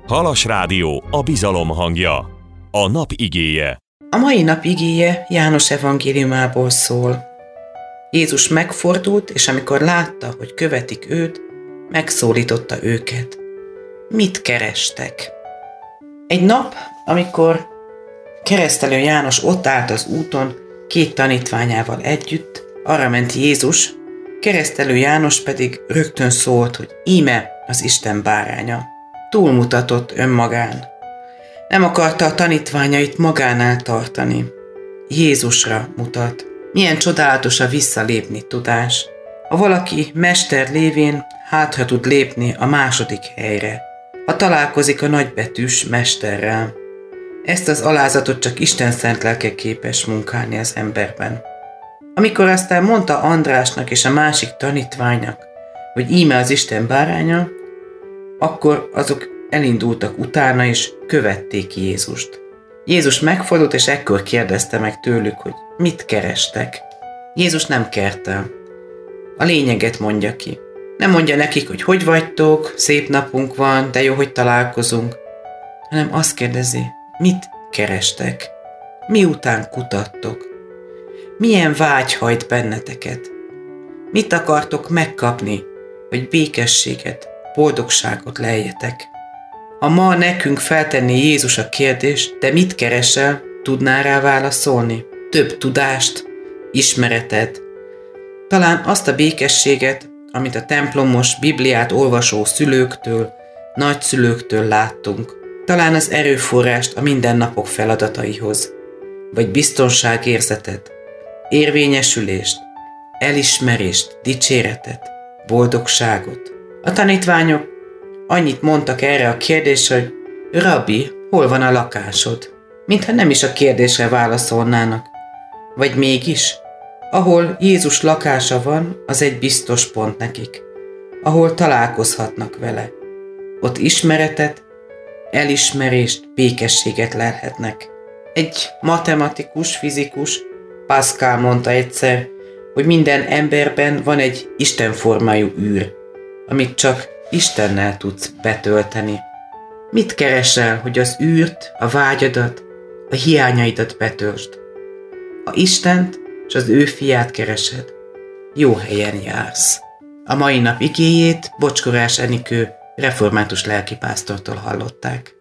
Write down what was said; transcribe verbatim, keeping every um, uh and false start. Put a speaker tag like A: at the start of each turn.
A: Halas Rádió, a bizalom hangja. A nap igéje.
B: A mai nap igéje János evangéliumából szól. Jézus megfordult, és amikor látta, hogy követik őt, megszólította őket. Mit kerestek? Egy nap, amikor keresztelő János ott állt az úton, két tanítványával együtt, arra ment Jézus, keresztelő János pedig rögtön szólt, hogy íme az Isten báránya. Túlmutatott önmagán. Nem akarta a tanítványait magánál tartani. Jézusra mutat. Milyen csodálatos a visszalépni tudás. Ha valaki mester lévén hátra tud lépni a második helyre, ha találkozik a nagybetűs mesterrel. Ezt az alázatot csak Isten szent lelke képes munkálni az emberben. Amikor aztán mondta Andrásnak és a másik tanítványnak, hogy íme az Isten báránya, akkor azok elindultak utána és követték Jézust. Jézus megfordult és ekkor kérdezte meg tőlük, hogy mit kerestek. Jézus nem kérte. A lényeget mondja ki. Nem mondja nekik, hogy hogy vagytok, szép napunk van, de jó, hogy találkozunk, hanem azt kérdezi, mit kerestek? Miután kutattok? Milyen vágy hajt benneteket? Mit akartok megkapni, hogy békességet, boldogságot leljetek? Ha ma nekünk feltenné Jézus a kérdést, te mit keresel, tudnál rá válaszolni? Több tudást, ismeretet, talán azt a békességet, amit a templomos, Bibliát olvasó szülőktől, nagyszülőktől láttunk. Talán az erőforrást a mindennapok feladataihoz, vagy biztonságérzetet, érvényesülést, elismerést, dicséretet, boldogságot. A tanítványok annyit mondtak erre a kérdésre, hogy Rabbi, hol van a lakásod? Mintha nem is a kérdésre válaszolnának. Vagy mégis? Ahol Jézus lakása van, az egy biztos pont nekik. Ahol találkozhatnak vele. Ott ismeretet, elismerést, békességet lelhetnek. Egy matematikus, fizikus, Pascal mondta egyszer, hogy minden emberben van egy istenformájú űr, amit csak Istennel tudsz betölteni. Mit keresel, hogy az űrt, a vágyadat, a hiányaidat betöltsd? Ha Istent és az ő fiát keresed, jó helyen jársz. A mai nap igéjét Bocskorás Enikő református lelkipásztortól hallották.